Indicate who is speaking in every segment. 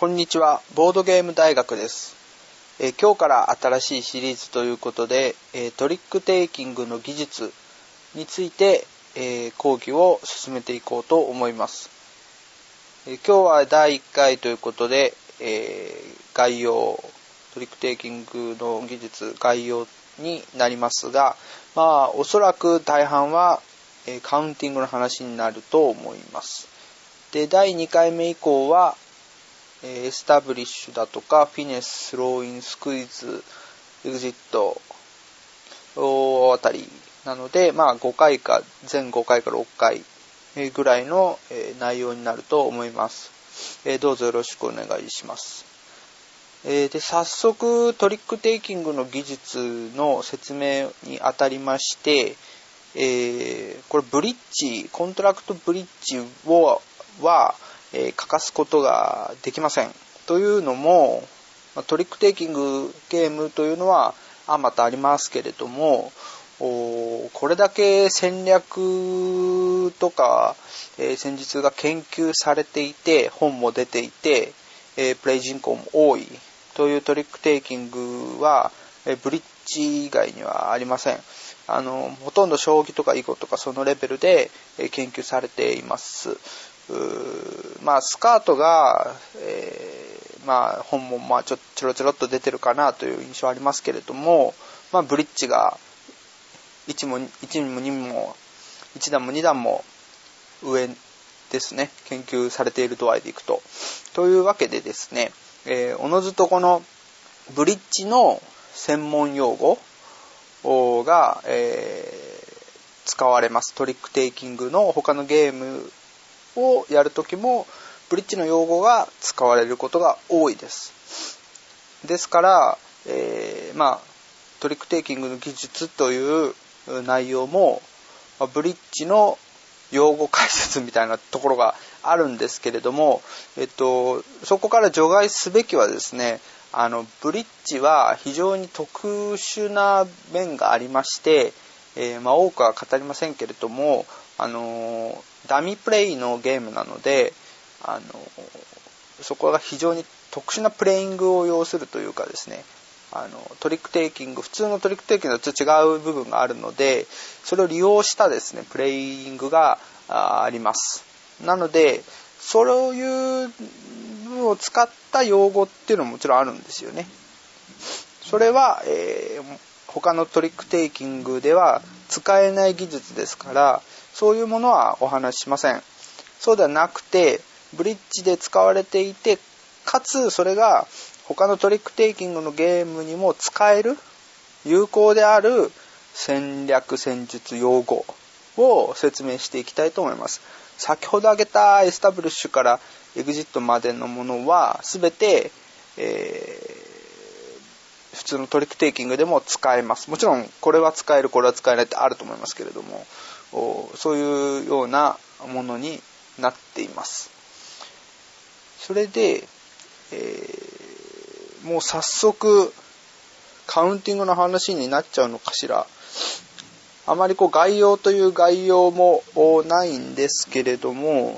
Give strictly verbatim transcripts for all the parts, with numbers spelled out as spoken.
Speaker 1: こんにちは、ボードゲーム大学です。えー、今日から新しいシリーズということで、えー、トリックテイキングの技術について、えー、講義を進めていこうと思います。えー、今日はだいいっかいということで、えー、概要、トリックテイキングの技術概要になりますが、まあおそらく大半は、えー、カウンティングの話になると思います。で、だいにかいめ以降はエスタブリッシュだとかフィネス、スローイン、スクイズ、エグジットあたりなので、まあごかいか全ごかいかろっかいぐらいの内容になると思います。どうぞよろしくお願いします。で、早速トリックテイキングの技術の説明にあたりまして、えー、これブリッジ、コントラクトブリッジをはえー、欠かすことができません。というのも、トリックテイキングゲームというのはあまたありますけれども、これだけ戦略とか、えー、戦術が研究されていて、本も出ていて、えー、プレイ人口も多いというトリックテイキングは、えー、ブリッジ以外にはありません。あのほとんど将棋とか囲碁とかそのレベルで、えー、研究されています。まあスカートが、えー、まあ本もまあちょちょろちょろっと出てるかなという印象ありますけれども、まあブリッジがいちもいちもにもいち段もに段も上ですね、研究されている度合いでいくとというわけでですね、えー、おのずとこのブリッジの専門用語が、えー、使われます。トリックテイキングの他のゲームをやるときもブリッジの用語が使われることが多いです。ですから、えー、まあトリックテイキングの技術という内容もブリッジの用語解説みたいなところがあるんですけれども、えっとそこから除外すべきはですね、あのブリッジは非常に特殊な面がありまして、えー、まあ多くは語りませんけれども、あのダミープレイのゲームなので、あのそこが非常に特殊なプレイングを要するというかですね、あのトリックテイキング、普通のトリックテイキングと違う部分があるので、それを利用したですねプレイングが あ, あります。なのでそういうのを使った用語っていうのももちろんあるんですよね。それは、えー、他のトリックテイキングでは使えない技術ですから、そういうものはお話ししません。そうではなくて、ブリッジで使われていて、かつそれが他のトリックテイキングのゲームにも使える、有効である戦略戦術用語を説明していきたいと思います。先ほど挙げたエスタブリッシュからエグジットまでのものは全て、えー、普通のトリックテイキングでも使えます。もちろんこれは使える、これは使えないってあると思いますけれども、そういうようなものになっています。それで、えー、もう早速カウンティングの話になっちゃうのかしら。あまりこう概要という概要もないんですけれども、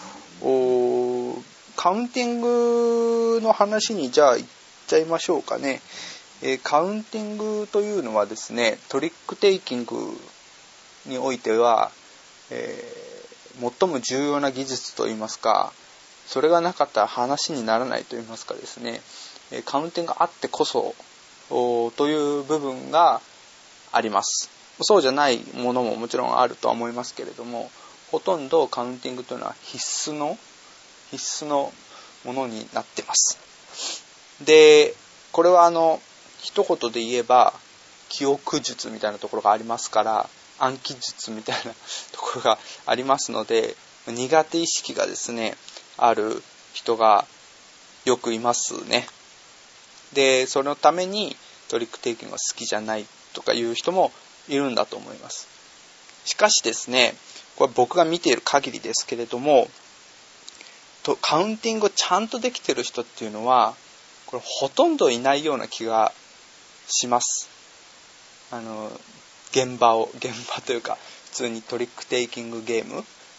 Speaker 1: カウンティングの話にじゃあ行っちゃいましょうかね。えー、カウンティングというのはですね、トリックテイキングにおいては、えー、最も重要な技術といいますか、それがなかったら話にならないといいますかですね、えー、カウンティングがあってこそという部分があります。そうじゃないものももちろんあるとは思いますけれども、ほとんどカウンティングというのは必須の必須のものになっています。で、これはあの一言で言えば記憶術みたいなところがありますから、暗記術みたいなところがありますので、苦手意識がですねある人がよくいますね。で、そのためにトリックテイキングが好きじゃないとかいう人もいるんだと思います。しかしですね、これ僕が見ている限りですけれども、とカウンティングをちゃんとできている人っていうのはこれほとんどいないような気がします。あの現場を現場というか普通にトリックテイキングゲーム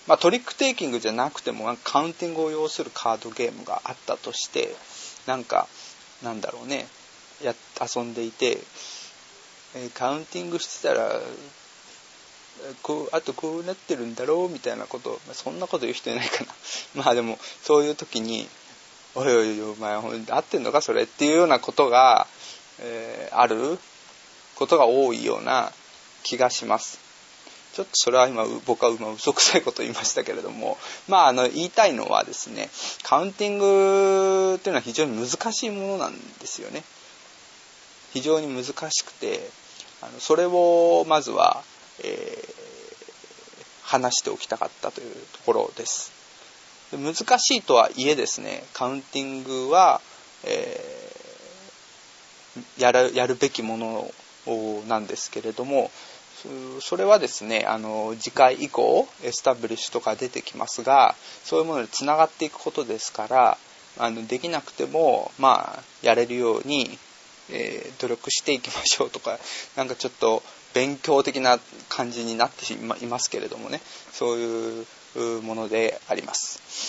Speaker 1: まあ、トリックテイキングじゃなくてもカウンティングを要するカードゲームがあったとして、なんかなんだろうね、や遊んでいて、えー、カウンティングしてたらこうあとこうなってるんだろうみたいなこと、そんなこと言う人いないかなまあでもそういう時においおいお前合ってんのかそれっていうようなことが、えー、あることが多いような気がします。ちょっとそれは今僕は今嘘くさいことを言いましたけれども、まああの言いたいのはですね、カウンティングっていうのは非常に難しいものなんですよね。非常に難しくて、あのそれをまずは、えー、話しておきたかったというところです。で難しいとはいえですね、カウンティングは、えー、やる、やるべきものなんですけれども、それはですね、あの次回以降エスタブリッシュとか出てきますが、そういうものでつながっていくことですから、あのできなくてもまあやれるように、えー、努力していきましょうとか、なんかちょっと勉強的な感じになっていますけれどもね、そういうものであります。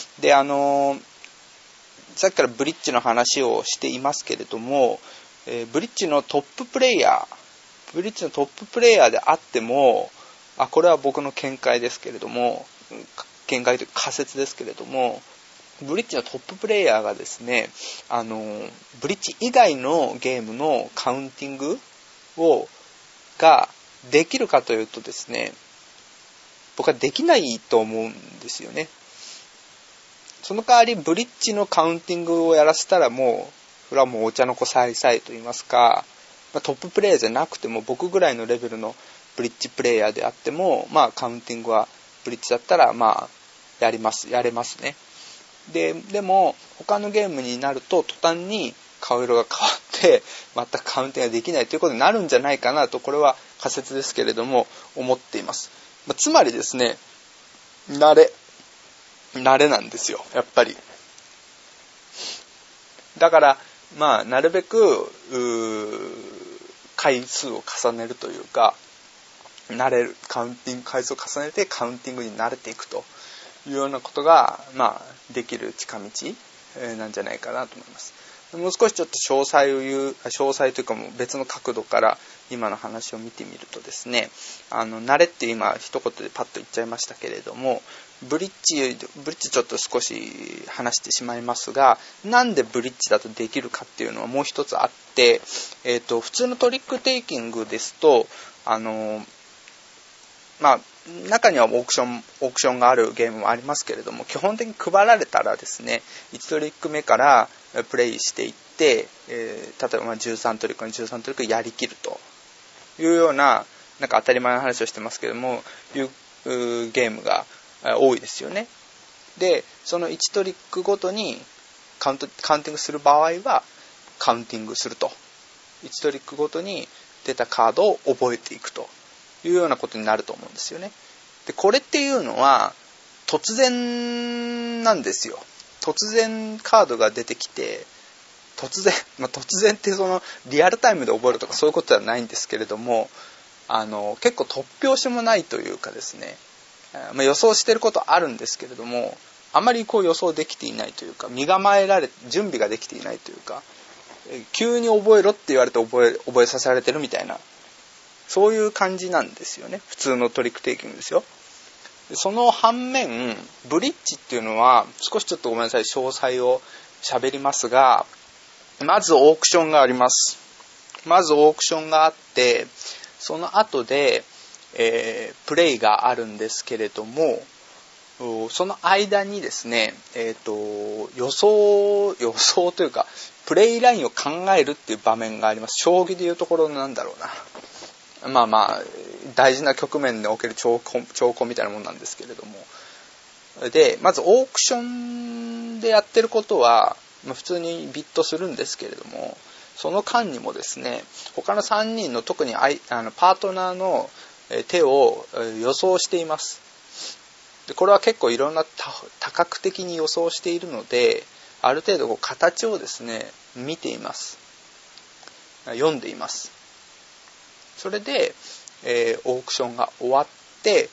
Speaker 1: で、あのさっきからブリッジの話をしていますけれども、えー、ブリッジのトッププレイヤーブリッジのトッププレイヤーであっても、あ、これは僕の見解ですけれども、見解というか仮説ですけれども、ブリッジのトッププレイヤーがですね、あのブリッジ以外のゲームのカウンティングをができるかというとですね、僕はできないと思うんですよね。その代わりブリッジのカウンティングをやらせたらもう、それはもうお茶の子さいさいと言いますか、トッププレイヤーじゃなくても僕ぐらいのレベルのブリッジプレイヤーであっても、まあカウンティングはブリッジだったらまあやりますやれますね。ででも他のゲームになると途端に顔色が変わって全くカウンティングができないということになるんじゃないかなと、これは仮説ですけれども思っています。まあ、つまりですね、慣れ慣れなんですよ、やっぱり。だからまあなるべく回数を重ねるというか、慣れるカウンティング回数を重ねてカウンティングに慣れていくというようなことがまあできる近道なんじゃないかなと思います。もう少しちょっと詳細を言う詳細というかもう別の角度から今の話を見てみるとですね、あの慣れって今一言でパッと言っちゃいましたけれども、ブリッジブリッジちょっと少し話してしまいますが、なんでブリッジだとできるかっていうのはもう一つあって、えーと、普通のトリックテイキングですと、あのまあ中にはオークションオークションがあるゲームもありますけれども、基本的に配られたらですね、いちトリック目からプレイしていって、えー、例えばまあじゅうさんトリックのじゅうさんトリックやりきるというような、なんか当たり前の話をしてますけれども、いうゲームが多いですよね。で、そのいちトリックごとにカウントカウンティングする場合はカウンティングすると、いちトリックごとに出たカードを覚えていくというようなことになると思うんですよね。で、これっていうのは突然なんですよ。突然カードが出てきて、突然、まあ、突然ってそのリアルタイムで覚えるとかそういうことではないんですけれども、あの結構突拍子もないというかですね、まあ、予想していることあるんですけれども、あまりこう予想できていないというか、身構えられ準備ができていないというか、急に覚えろって言われて覚え覚えさせられてるみたいな、そういう感じなんですよね。普通のトリックテイキングですよ。その反面ブリッジっていうのは少しちょっとごめんなさい詳細を喋りますが、まずオークションがあります。まずオークションがあって、その後で、えー、プレイがあるんですけれども、その間にですね、えーと、予想予想というかプレイラインを考えるっていう場面があります。将棋でいうところなんだろうな、まあまあ大事な局面でおける長考、長考みたいなものなんですけれども、でまずオークションでやってることは、まあ、普通にビットするんですけれども、その間にもですね、他のさんにんの特にあいあのパートナーの手を予想しています。でこれは結構いろんな多角的に予想しているので、ある程度こう形をですね見ています、読んでいます。それで、えー、オークションが終わって、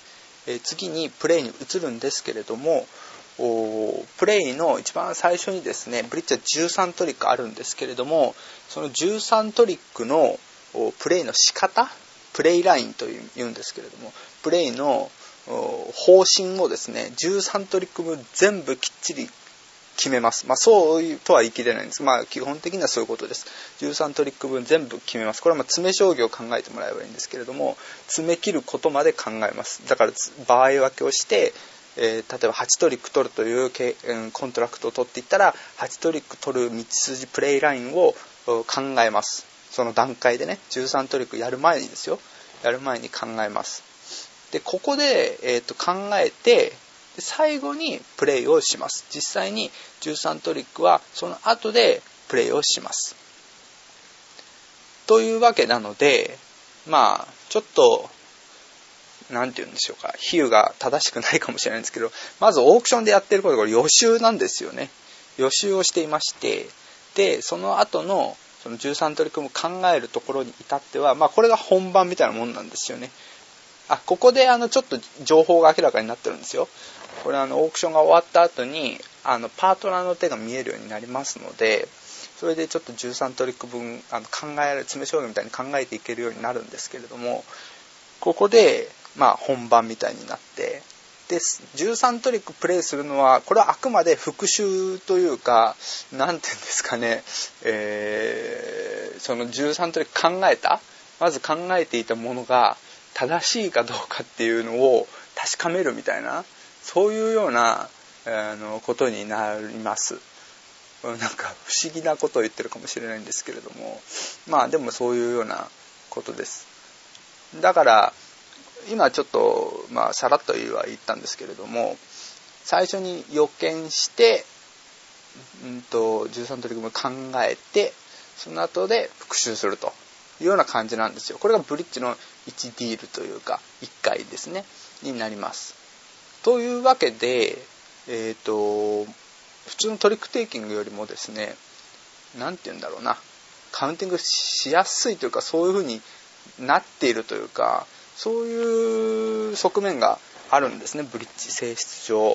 Speaker 1: えー、次にプレイに移るんですけれども、プレイの一番最初にですね、ブリッジはじゅうさんトリックあるんですけれども、そのじゅうさんトリックのプレイの仕方、プレイラインというんですけれども、プレイの方針をですね、じゅうさんトリック分全部きっちり決めます。まあそういうとは言い切れないんです。まあ基本的にはそういうことです。じゅうさんトリック分全部決めます。これはまあ詰め将棋を考えてもらえばいいんですけれども、詰め切ることまで考えます。だから場合分けをして、えー、例えばはちトリック取るというコントラクトを取っていったら、はちトリック取る道筋プレイラインを考えます。その段階でね、じゅうさんトリックやる前にですよ。やる前に考えます。で、ここで、えーと、考えて、で最後にプレイをします。実際にじゅうさんトリックはその後でプレイをします。というわけなので、まあちょっとなんて言うんでしょうか、比喩が正しくないかもしれないんですけど、まずオークションでやってることはこれ予習なんですよね。予習をしていまして、でその後のそのじゅうさんトリックも考えるところに至っては、まあこれが本番みたいなもんなんですよね。あ、ここであのちょっと情報が明らかになってるんですよ。これあのオークションが終わった後にあのパートナーの手が見えるようになりますので、それでちょっとじゅうさんトリック分あの考える詰め将棋みたいに考えていけるようになるんですけれども、ここでまあ本番みたいになって、でじゅうさんトリックプレイするのはこれはあくまで復習というか、なんていうんですかね、えー、そのじゅうさんトリック考えたまず考えていたものが正しいかどうかっていうのを確かめるみたいな、そういうようなあのことになります。なんか不思議なことを言ってるかもしれないんですけれども、まあでもそういうようなことです。だから今ちょっとまあさらっとは言ったんですけれども、最初に予見して、うんとじゅうさんトリックも考えて、その後で復習するというような感じなんですよ。これがブリッジのいちディールというかいっかいですねになります。というわけで、えっと普通のトリックテイキングよりもですね、なんて言うんだろうな、カウンティングしやすいというか、そういう風になっているというか、そういう側面があるんですね、ブリッジ性質上。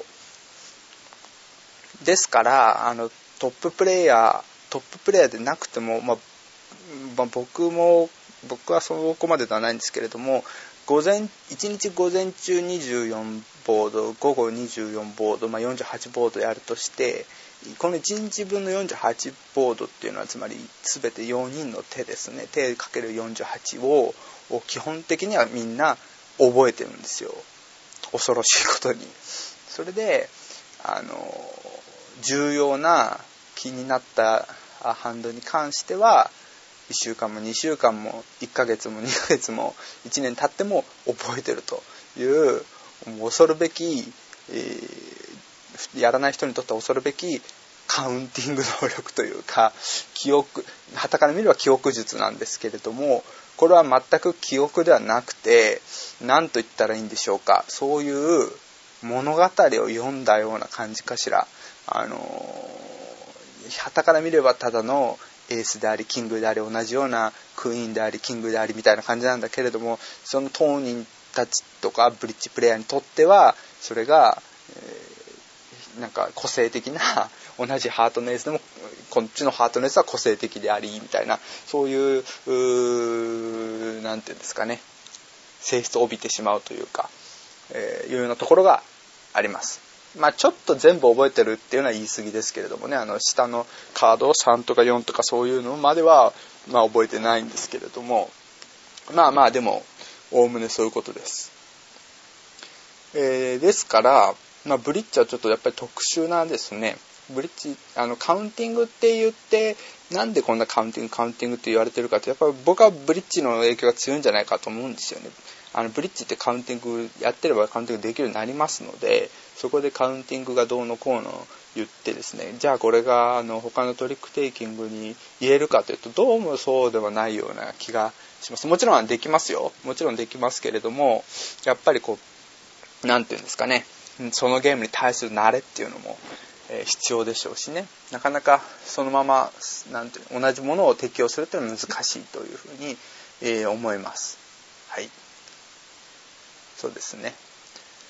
Speaker 1: ですからあのトッププレイヤートッププレイヤーでなくても、まあまあ、僕も僕はそこまでではないんですけれども、午前いちにち午前中にじゅうよんボード、午後にじゅうよんボード、まあ、よんじゅうはちボードやるとして、このいちにちぶんのよんじゅうはちボードっていうのはつまり全てよにんの手ですね、手かけるよんじゅうはちを基本的にはみんな覚えてるんですよ、恐ろしいことに。それであの重要な気になったハンドに関してはいっしゅうかんもにしゅうかんもいっかげつもにかげつもいちねん経っても覚えてるという恐るべき、えー、やらない人にとっては恐るべきカウンティング能力というか、記憶、傍から見れば記憶術なんですけれども、これは全く記憶ではなくて、何と言ったらいいんでしょうか、そういう物語を読んだような感じかしら。あの傍から見ればただのエースでありキングであり、同じようなクイーンでありキングでありみたいな感じなんだけれども、その当人たちとかブリッジプレイヤーにとってはそれが、えー、なんか個性的な、同じハートのエースでもこっちのハートのエースは個性的でありみたいな、そういう、うーなんていうんですかね、性質を帯びてしまうというか、えー、いうようなところがあります。まあちょっと全部覚えてるっていうのは言い過ぎですけれどもね、あの下のカードをさんとかよんとかそういうのまではまあ覚えてないんですけれども、まあまあでもおおむねそういうことです。えー、ですから、まあ、ブリッジはちょっとやっぱり特殊なんですね。ブリッジあのカウンティングって言って、なんでこんなカウンティングカウンティングって言われてるかって、やっぱり僕はブリッジの影響が強いんじゃないかと思うんですよね。あのブリッジってカウンティングやってればカウンティングできるようになりますので、そこでカウンティングがどうのこうの言ってですね、じゃあこれがあの他のトリックテイキングに言えるかというと、どうもそうではないような気がします。もちろんできますよ、もちろんできますけれども、やっぱりこうなんていうんですかね、そのゲームに対する慣れっていうのも、えー、必要でしょうしね、なかなかそのままなんていう同じものを適用するというのは難しいというふうに、えー、思います。はい、そうですね。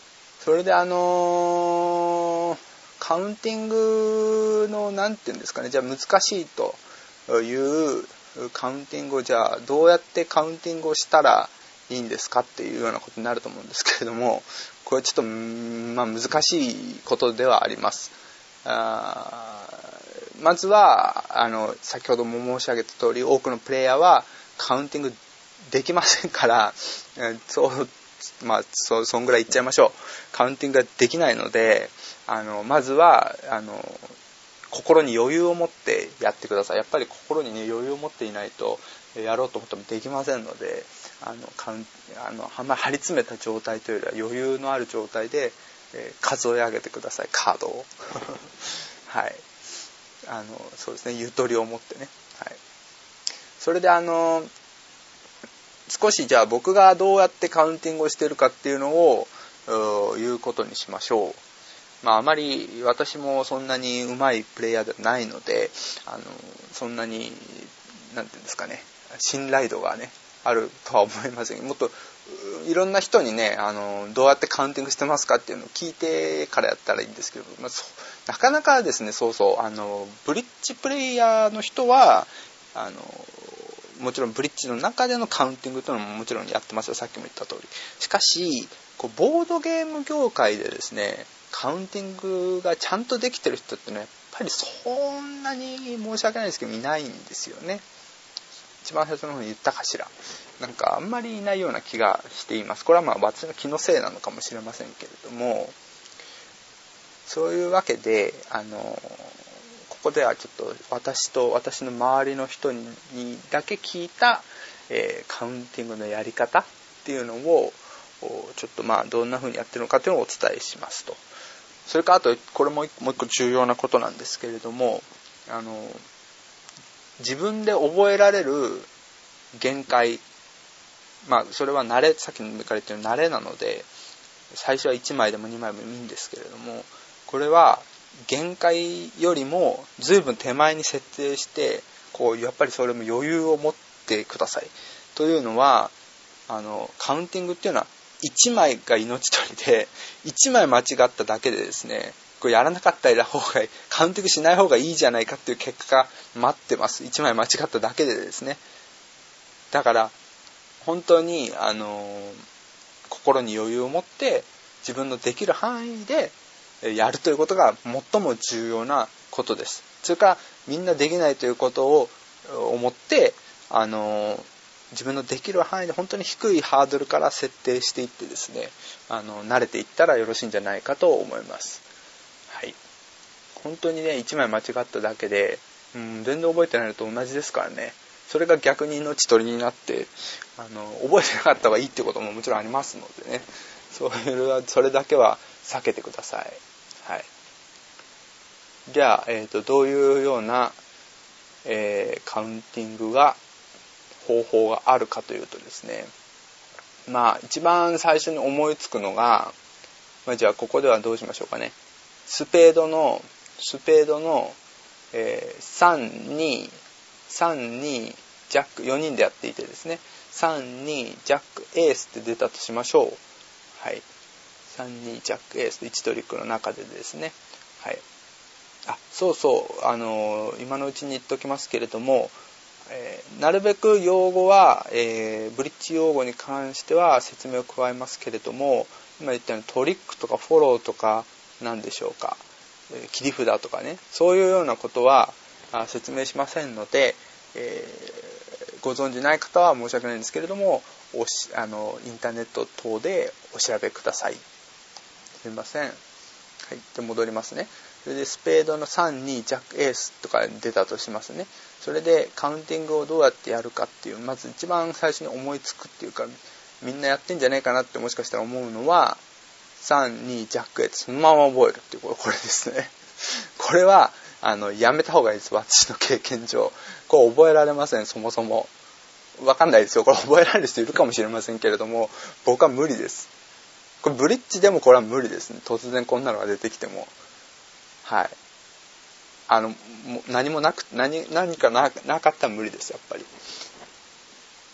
Speaker 1: それであのー、カウンティングのなんていうんですかね、じゃあ難しいというカウンティングをじゃあどうやってカウンティングをしたらいいんですかっていうようなことになると思うんですけれども、これちょっと、まあ、難しいことではあります。あまずはあの先ほども申し上げた通り、多くのプレイヤーはカウンティングできませんから、そうまあそそんぐらい言っちゃいましょう。カウンティングができないので、あのまずはあの心に余裕を持ってやってください。やっぱり心にね余裕を持っていないとやろうと思ってもできませんので、あのカウンあのあんまり張り詰めた状態というよりは余裕のある状態で、えー、数え上げてください、カードをはい、あのそうですね、ゆとりを持ってね、はい、それであの少しじゃあ僕がどうやってカウンティングをしているかっていうのを言うことにしましょう。まああまり私もそんなに上手いプレイヤーではないので、あのそんなになんていうんですかね、信頼度がねあるとは思いません。もっといろんな人にね、あのどうやってカウンティングしてますかっていうのを聞いてからやったらいいんですけど、まあ、なかなかですね、そうそうあのブリッジプレイヤーの人はあのもちろんブリッジの中でのカウンティングというのももちろんやってますよ、さっきも言った通り。しかしこうボードゲーム業界でですね、カウンティングがちゃんとできてる人ってのはやっぱりそんなに申し訳ないですけどいないんですよね。一番最初の方に言ったかしら、なんかあんまりいないような気がしています。これはまあ私の気のせいなのかもしれませんけれども、そういうわけであのここではちょっと私と私の周りの人にだけ聞いた、えー、カウンティングのやり方っていうのをちょっとまあどんな風にやってるのかというのをお伝えしますと。それからあとこれもう一個重要なことなんですけれども、あの自分で覚えられる限界、まあそれは慣れ、さっきのから言ったように慣れなので、最初はいちまいでもにまいでもいいんですけれども、これは限界よりも随分手前に設定して、こうやっぱりそれも余裕を持ってください。というのは、あのカウンティングっていうのはいちまいが命取りで、いちまい間違っただけでですね、これやらなかった方がいい、カウンティングしない方がいいじゃないかっていう結果が待ってます。いちまい間違っただけでですね。だから本当にあの心に余裕を持って自分のできる範囲でやるということが最も重要なことです。それからみんなできないということを思ってあの自分のできる範囲で本当に低いハードルから設定していってですね、あの慣れていったらよろしいんじゃないかと思います。はい。本当にねいちまい間違っただけで、うん、全然覚えてないのと同じですからね。それが逆に命取りになってあの覚えてなかった方がいいってことももちろんありますのでね、そういうそれだけは避けてください。はい。じゃあ、えーと、どういうような、えー、カウンティングが方法があるかというとですね、まあ一番最初に思いつくのが、まあ、じゃあここではどうしましょうかね。スペードのスペードの、えー、さんにさんにジャックよにんでやっていてですね、さんにジャックエースって出たとしましょう。はい。さんにジャックエースいちトリックの中でですね、はい。あ、そうそうあのー、今のうちに言っておきますけれども、えー、なるべく用語は、えー、ブリッジ用語に関しては説明を加えますけれども、今言ったようにトリックとかフォローとか何でしょうか、えー、切り札とかね、そういうようなことは説明しませんので、えー、ご存じない方は申し訳ないんですけれども、おしあのインターネット等でお調べください。すみません。はい。で戻りますね。それでスペードのさんにジャックエースとか出たとしますね。それでカウンティングをどうやってやるかっていう、まず一番最初に思いつくっていうか、みんなやってんじゃないかなってもしかしたら思うのは、さんにジャックエースそのまま覚えるっていう、これ、これですね。これはあのやめた方がいいです。私の経験上これ覚えられません。そもそもわかんないですよ。これ覚えられる人いるかもしれませんけれども、僕は無理です。これブリッジでもこれは無理ですね。突然こんなのが出てきても、はい、あのも何もなく何何かななかったら無理です。やっぱり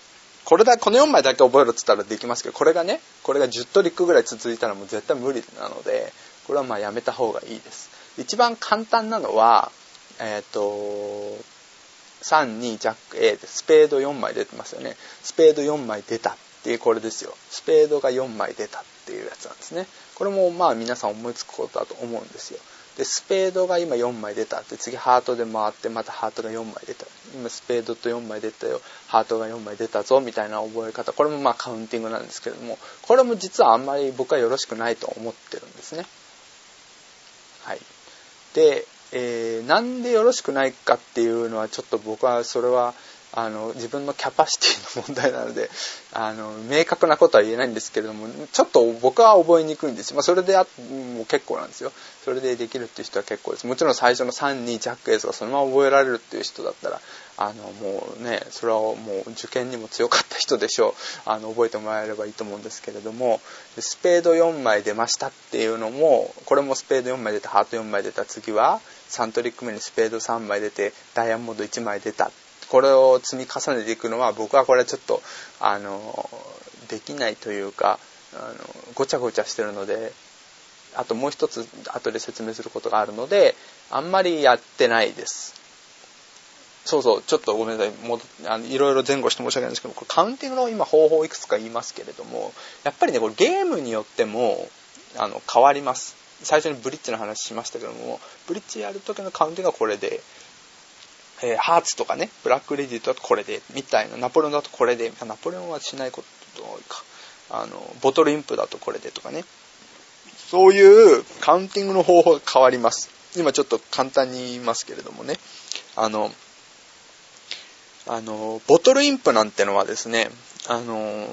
Speaker 1: これだこのよんまいだけ覚えろって言ったらできますけど、これがねこれがじゅうトリックぐらい続いたらもう絶対無理なので、これはまあやめた方がいいです。一番簡単なのはえっとさんにジャック A でスペードよんまい出てますよね。スペードよんまい出たっていうこれですよ。スペードがよんまい出たっていうやつなんですね。これもまあ皆さん思いつくことだと思うんですよ。でスペードが今よんまい出たって、次ハートで回ってまたハートがよんまい出た、今スペードとよんまい出たよ、ハートがよんまい出たぞみたいな覚え方、これもまあカウンティングなんですけれども、これも実はあんまり僕はよろしくないと思ってるんですね。はい。で、えー、なんでよろしくないかっていうのはちょっと僕はそれはあの自分のキャパシティの問題なので、あの明確なことは言えないんですけれども、ちょっと僕は覚えにくいんですよ。まあ、それであもう結構なんですよ。それでできるっていう人は結構です。もちろん最初のさんにジャックエースがそのまま覚えられるっていう人だったら、あのもうねそれはもう受験にも強かった人でしょう。あの覚えてもらえればいいと思うんですけれども、スペードよんまい出ましたっていうのも、これもスペードよんまい出た、ハートよんまい出た、次はさんトリック目にスペードさんまい出てダイヤモンドいちまい出た、これを積み重ねていくのは僕はこれはちょっとあのできないというか、あのごちゃごちゃしてるので、あともう一つ後で説明することがあるのであんまりやってないです。そうそう、ちょっとごめんなさい、もうあのいろいろ前後して申し訳ないんですけど、これカウンティングの今方法いくつか言いますけれども、やっぱりねこれゲームによってもあの変わります。最初にブリッジの話しましたけども、ブリッジやる時のカウンティングがこれで、えー、ハーツとかね、ブラックレディだとこれでみたいな、ナポレオンだとこれで、ナポレオンはしないこと多いか、あのボトルインプだとこれでとかね、そういうカウンティングの方法が変わります。今ちょっと簡単に言いますけれどもね、あのあのボトルインプなんてのはですね、あの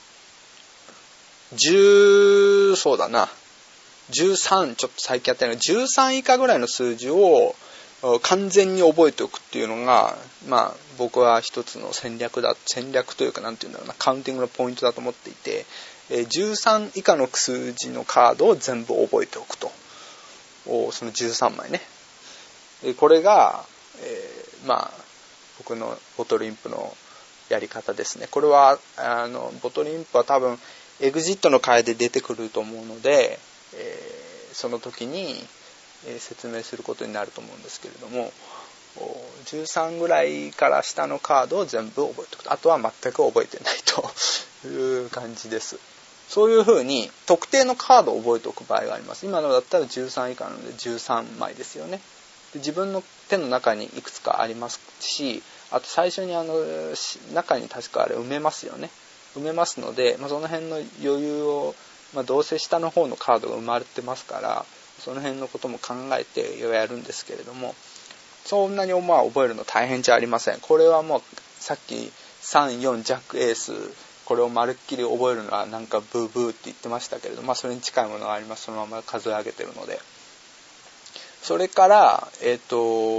Speaker 1: じゅうそうだなじゅうさん、ちょっと最近やってるのはじゅうさん以下ぐらいの数字を完全に覚えておくっていうのが、まあ僕は一つの戦略だ戦略というかなんていうんだろうな、カウンティングのポイントだと思っていて、じゅうさん以下の数字のカードを全部覚えておくと、そのじゅうさんまいね。これが、えー、まあ僕のボトルインプのやり方ですね。これはあのボトルインプは多分エグジットの回で出てくると思うので、えー、その時に説明することになると思うんですけれども、じゅうさんぐらいから下のカードを全部覚えておくと、あとは全く覚えてないという感じです。そういう風に特定のカードを覚えておく場合があります。今のだったらじゅうさん以下なのでじゅうさんまいですよね。で自分の手の中にいくつかありますし、あと最初にあの中に確かあれ埋めますよね。埋めますので、まあ、その辺の余裕を、まあ、どうせ下の方のカードが生まれてますから、その辺のことも考えてやるんですけれども、そんなにまあ覚えるの大変じゃありません。これはもうさっきさん、よんジャックエース、これをまるっきり覚えるのはなんかブーブーって言ってましたけれども、まあ、それに近いものがあります。そのまま数え上げてるので。それからえっと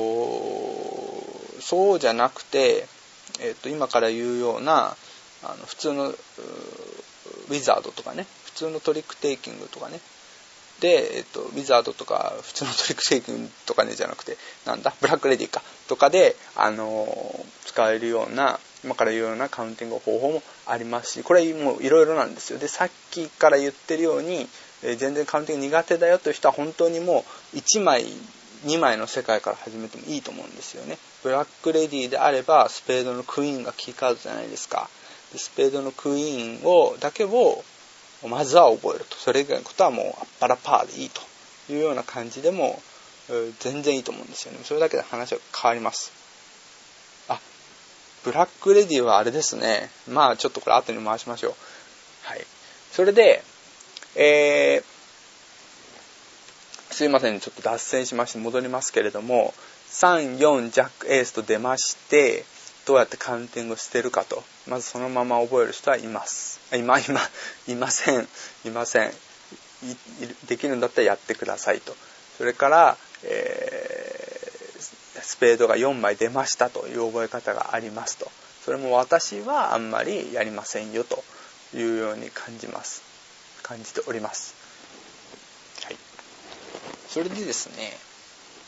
Speaker 1: そうじゃなくて、えっと今から言うようなあの普通のウィザードとかね、普通のトリックテイキングとかね、で、えっと、ウィザードとか普通のトリックテイキングとかねじゃなくて、なんだブラックレディかとかで、あのー、使えるような今から言うようなカウンティング方法もありますし、これもいろいろなんですよ。でさっきから言ってるように、えー、全然カウンティング苦手だよという人は本当にもういちまいにまいの世界から始めてもいいと思うんですよね。ブラックレディであればスペードのクイーンがキーカードじゃないですか。でスペードのクイーンをだけをまずは覚えると、それ以外のことはもうあっぱらパーでいいというような感じでも、えー、全然いいと思うんですよね。それだけで話が変わります。あ、ブラックレディはあれですね。まあちょっとこれ後に回しましょう。はい。それで、えー、すいません、ちょっと脱線しまして戻りますけれども、さん、よんジャックエースと出まして、どうやってカウンティングしてるかと、まずそのまま覚える人はいます。今今いませんいませんできるんだったらやってくださいと。それから、えー、スペードがよんまい出ましたという覚え方がありますと。それも私はあんまりやりませんよというように感じます感じております。はい。それでですね、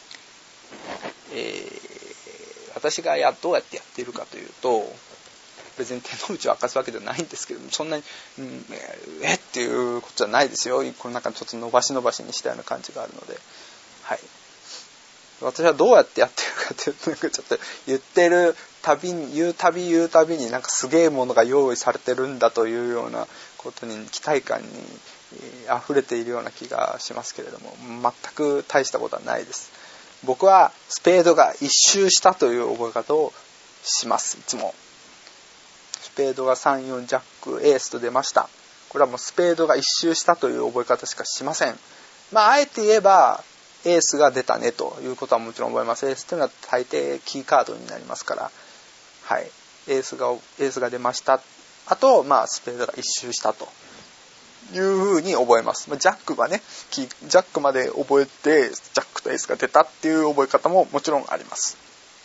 Speaker 1: えー、私がやどうやってやっているかというと、 別に手の内を明かすわけではないんですけども、そんなに、うん、えっていうことじゃないですよ。この中ちょっと伸ばし伸ばしにしたような感じがあるので、はい。私はどうやってやってるかというと、なんかちょっと言ってるたびに、言うたび言うたびになんかすげえものが用意されてるんだというようなことに期待感に溢れているような気がしますけれども、全く大したことはないです。僕はスペードが一周したという覚え方をします。いつもスペードがさん、よん、ジャック、エースと出ました。これはもうスペードが一周したという覚え方しかしません。まああえて言えばエースが出たねということはもちろん覚えます。エースというのは大抵キーカードになりますから、はい、エースがエースが出ました。あと、まあ、スペードが一周したというふうに覚えます。ジャックがね、ジャックまで覚えて、ジャックとエースが出たっていう覚え方ももちろんあります。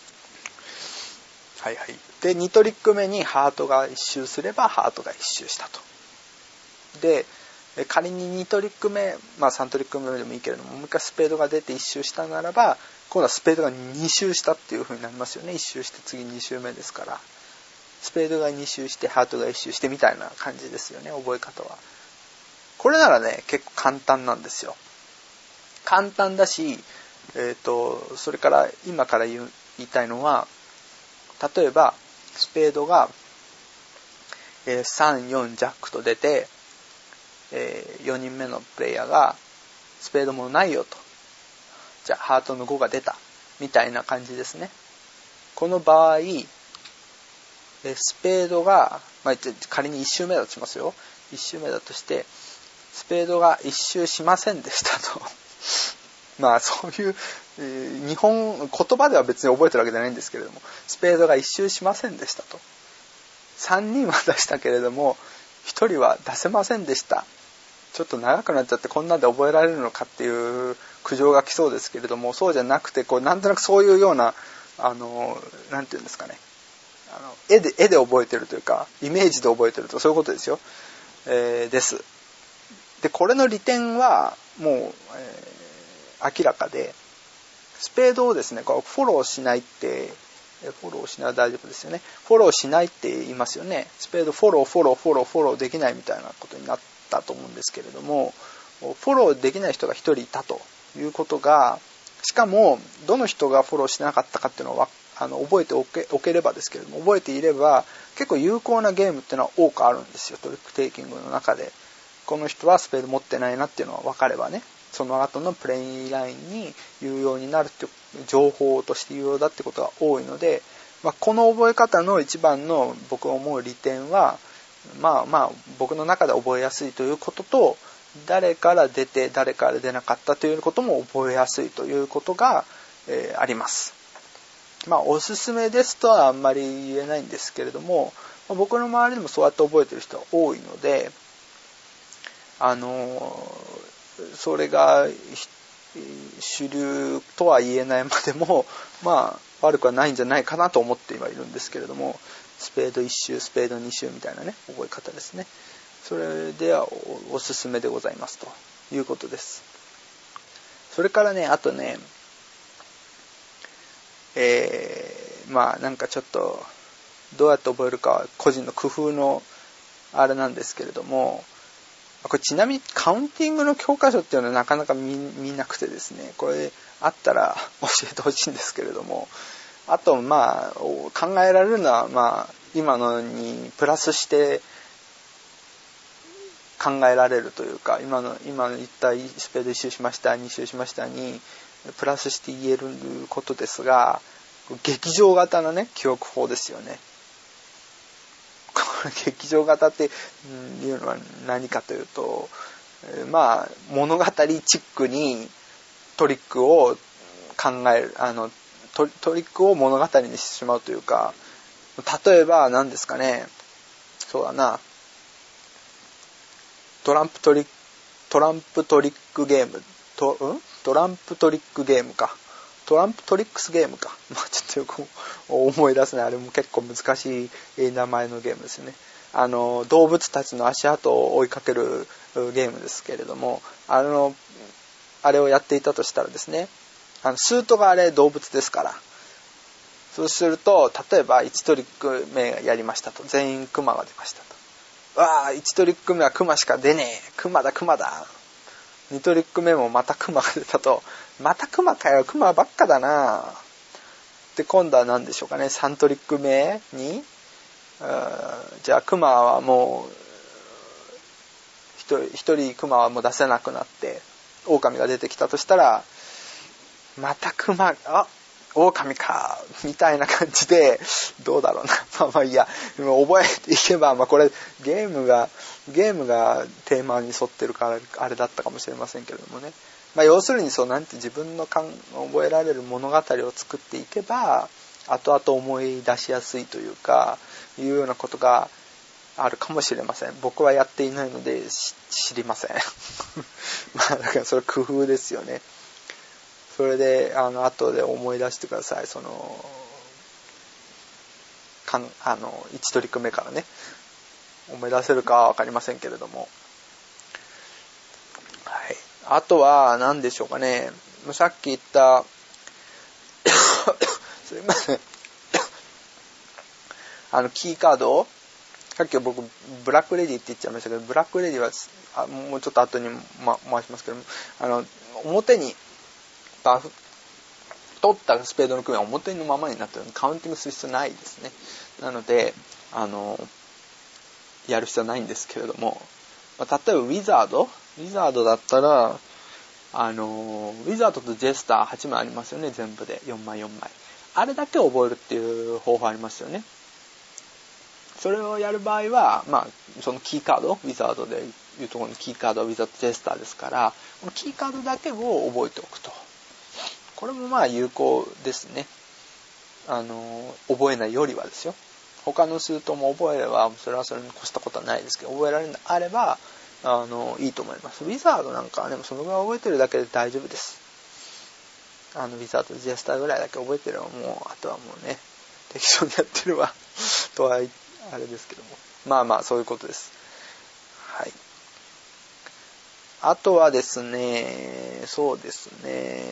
Speaker 1: はいはい。で、にトリック目にハートが一周すれば、ハートが一周したと。で、仮ににトリック目、まあさんトリック目でもいいけれども、もう一回スペードが出て一周したならば、今度はスペードがに周したっていう風になりますよね。一周して次に周目ですから。スペードがに周してハートがいち周してみたいな感じですよね、覚え方は。これならね、結構簡単なんですよ。簡単だし、えっと、それから今から言いたいのは、例えばスペードがさん、よんジャックと出て、よにんめのプレイヤーがスペードもないよと、じゃあハートのごが出たみたいな感じですね。この場合スペードが、まあ、仮にいち周目だとしますよ。いち周目だとしてスペードが一周しませんでしたとまあそういう、えー、日本言葉では別に覚えてるわけじゃないんですけれども、スペードが一周しませんでしたと。さんにんは出したけれどもひとりは出せませんでした。ちょっと長くなっちゃってこんなんで覚えられるのかっていう苦情が来そうですけれども、そうじゃなくて、こうなんとなくそういうような、あのなんていうんですかね、あの絵で絵で覚えてるというかイメージで覚えてるとそういうことですよ、えー、です。でこれの利点はもう、えー、明らかで、スペードをですね、こうフォローしないって、フォローしないは大丈夫ですよね。フォローしないって言いますよね。スペードフォローフォローフォローフォローできないみたいなことになったと思うんですけれども、フォローできない人がひとりいたということが、しかもどの人がフォローしてなかったかっていうのはあの覚えておけ、おければですけれども、覚えていれば結構有効なゲームっていうのは多くあるんですよ。トリックテイキングの中でこの人はスペード持ってないなっていうのは分かればね、その後のプレイラインに有用になるっていう情報として有用だってことが多いので、まあ、この覚え方の一番の僕が思う利点は、まあまあ僕の中で覚えやすいということと、誰から出て誰から出なかったということも覚えやすいということが、えー、あります。まあおすすめですとはあんまり言えないんですけれども、僕の周りでもそうやって覚えてる人が多いので、あのそれが主流とは言えないまでもまあ悪くはないんじゃないかなと思ってはいるんですけれども、スペードいち周スペードに周みたいなね覚え方ですね。それでは お, おすすめでございますということです。それからね、あとね、えー、まあなんかちょっとどうやって覚えるかは個人の工夫のあれなんですけれども、これちなみにカウンティングの教科書っていうのはなかなか 見, 見なくてですね、これあったら教えてほしいんですけれども、あとまあ考えられるのは、まあ今のにプラスして考えられるというか、今の今の言ったスペードいち周しましたに周しましたにプラスして言えることですが、劇場型のね記憶法ですよね。劇場型っていうのは何かというと、まあ物語チックにトリックを考える、あの ト, トリックを物語にしてしまうというか、例えば何ですかね、そうだな、トランプトリトランプトリックゲームと、うん、トランプトリックゲームか、トランプトリックスゲームか、まあ、ちょっとよく思い出せない、あれも結構難しい名前のゲームですね。あの動物たちの足跡を追いかけるゲームですけれども、あのあれをやっていたとしたらですね、あのスートがあれ動物ですから、 そうすると例えばいちトリック目やりましたと、全員クマが出ましたと、わあいちトリック目はクマしか出ねえ、クマだクマだ。にトリック目もまたクマが出たと、またクマかよ、クマばっかだな。で今度は何でしょうかね、さんトリック目にじゃあクマはもう一人クマはもう出せなくなって狼が出てきたとしたら、またクマ、あ狼かみたいな感じで、どうだろうな、まあまあいいや、覚えていけば、まあこれゲームがゲームがテーマに沿ってるからあれだったかもしれませんけれどもね、まあ要するにそうなんて自分の感覚えられる物語を作っていけば後々思い出しやすいというかいうようなことがあるかもしれません。僕はやっていないので知りませんまあだからそれ工夫ですよね。それであの後で思い出してください。そのかんあのいちトリック目からね思い出せるかは分かりませんけれども、はい、あとは何でしょうかね。さっき言ったすいませんあのキーカード、さっき僕ブラックレディって言っちゃいましたけど、ブラックレディはあもうちょっと後に、ま、回しますけど、あの表にバフ取ったスペードの組は表のままになってるのでカウンティングする必要ないですね。なのであのやる必要はないんですけれども、まあ、例えばウィザードウィザードだったらあのウィザードとジェスターはちまいありますよね。全部でよんまいよんまい、あれだけ覚えるっていう方法ありますよね。それをやる場合は、まあ、そのキーカード、ウィザードでいうところのキーカードはウィザードジェスターですから、このキーカードだけを覚えておくと。これもまあ有効ですね。あの、覚えないよりはですよ。他のスートも覚えれば、それはそれに越したことはないですけど、覚えられるのであれば、あの、いいと思います。ウィザードなんかはね、そのぐらい覚えてるだけで大丈夫です。あの、ウィザードジェスターぐらいだけ覚えてれば、もう、あとはもうね、適当にやってるわ、とは言って、あれですけども、まあまあそういうことです。はい。あとはですね、そうですね、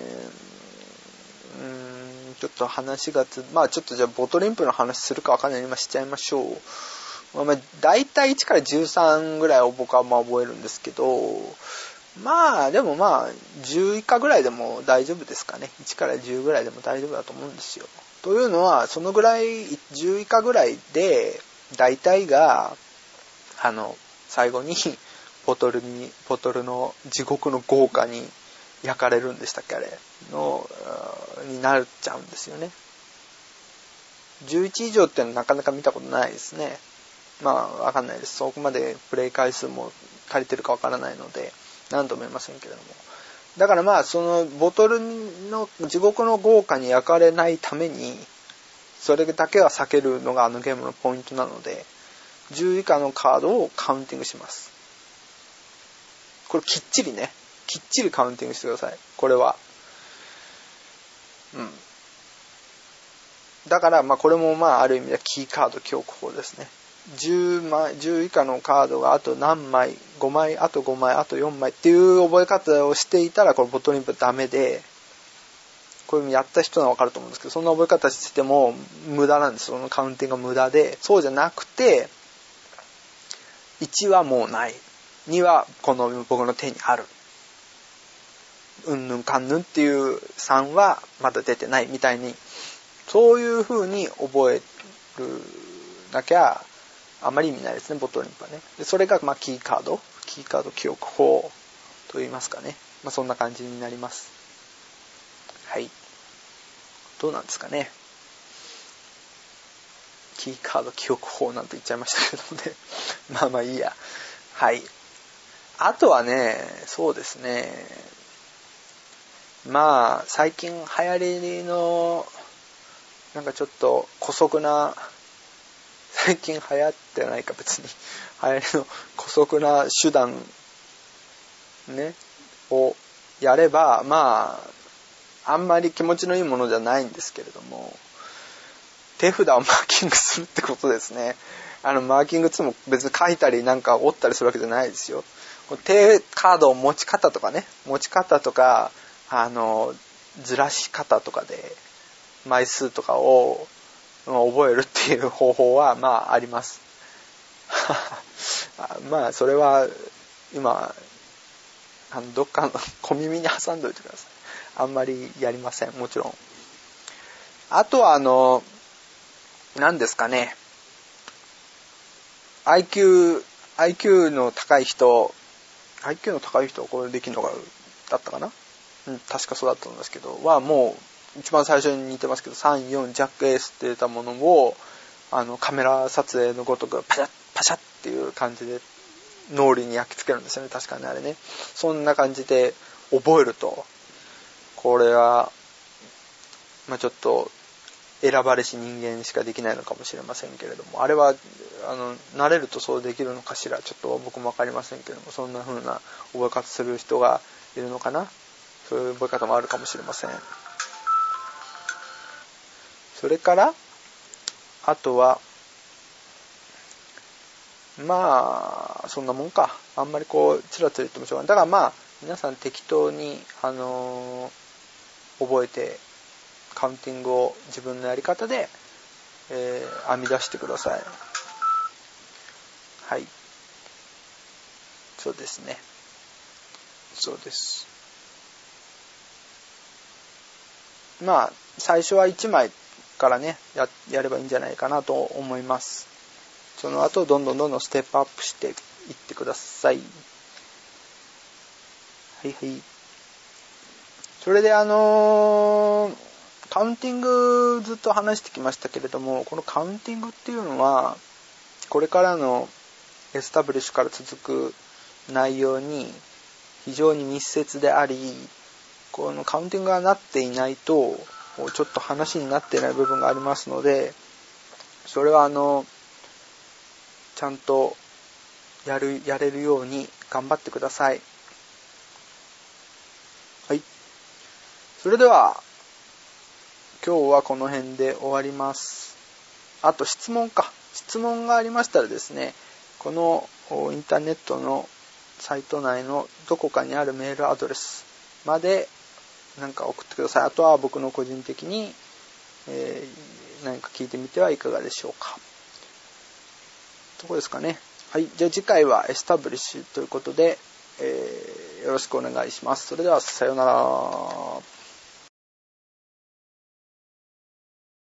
Speaker 1: うーんちょっと話がつまあちょっとじゃあボトルインプの話するかわかんない今しちゃいましょう。まあ大体いちからじゅうさんぐらいを僕はまあ覚えるんですけど、まあでもまあじゅう以下ぐらいでも大丈夫ですかね。いちからじゅうぐらいでも大丈夫だと思うんですよ。というのはそのぐらいじゅう以下ぐらいで大体があの最後にボトルにボトルの地獄の豪華に焼かれるんでしたっけあれのになっちゃうんですよね。じゅういち以上ってのはなかなか見たことないですね。まあわかんないです。そこまでプレイ回数も足りてるかわからないので何とも言えませんけれども、だからまあそのボトルの地獄の豪華に焼かれないためにそれだけは避けるのがあのゲームのポイントなので、じゅう以下のカードをカウンティングします。これきっちりね、きっちりカウンティングしてください。これはうんだからまあこれもまあある意味でキーカード強固法ですね。じゅうまい、じゅう以下のカードがあと何枚、ごまい、あとごまい、あとよんまいっていう覚え方をしていたらこれボトルインプダメで、これやった人は分かると思うんですけど、そんな覚え方しても無駄なんです。そのカウンティングが無駄で、そうじゃなくていちはもうない、にはこの僕の手にある、うんぬんかんぬんっていうさんはまだ出てないみたいに、そういう風に覚えるなきゃあまり意味ないですね、ボトルインプはね。でそれがまあキーカードキーカード記憶法といいますかね、まあ、そんな感じになります。はい、どうなんですかね。キーカード記憶法なんて言っちゃいましたけどもねまあまあいいや。はい、あとはね、そうですね、まあ最近流行りのなんかちょっと姑息な、最近流行ってないか別に流行りの姑息な手段ねをやれば、まああんまり気持ちのいいものじゃないんですけれども、手札をマーキングするってことですね。あのマーキングつも別に書いたりなんか折ったりするわけじゃないですよ。手カードを持ち方とかね、持ち方とかあのずらし方とかで枚数とかを覚えるっていう方法はまあありますまあそれは今あのどっかの小耳に挟んどいてください。あんまりやりません、もちろん。あとはあの何ですかね、 アイキュー アイキュー の高い人 アイキュー の高い人はこれできるのがだったかな、うん、確かそうだったんですけどはもう一番最初に似てますけどさん、よんジャックエースって言ったものをあのカメラ撮影のごとくパシャッパシャッっていう感じで脳裏に焼き付けるんですよね、確かにあれね。そんな感じで覚えると、これはまあちょっと選ばれし人間しかできないのかもしれませんけれども、あれはあの慣れるとそうできるのかしら、ちょっと僕も分かりませんけれども、そんな風な覚え方する人がいるのかな、そういう覚え方もあるかもしれません。それからあとはまあそんなもんか、あんまりこうチラチラ言ってもしょうがない。だからまあ皆さん適当にあのー、覚えてカウンティングを自分のやり方で、えー、編み出してください。はい、そうですね、そうです。まあ最初はいちまいからね や, やればいいんじゃないかなと思います。その後どんどんどんどんステップアップしていってください。はいはい。それであのー、カウンティングずっと話してきましたけれども、このカウンティングっていうのはこれからのエスタブリッシュから続く内容に非常に密接であり、このカウンティングがなっていないとちょっと話になっていない部分がありますので、それはあのちゃんとやるやれるように頑張ってください。はい。それでは今日はこの辺で終わります。あと質問か。質問がありましたらですね、このインターネットのサイト内のどこかにあるメールアドレスまで何か送ってください。あとは僕の個人的に、えー、何か聞いてみてはいかがでしょうか。どこですかね。はい。じゃあ次回はエスタブリッシュということで、えー、よろしくお願いします。それではさようなら。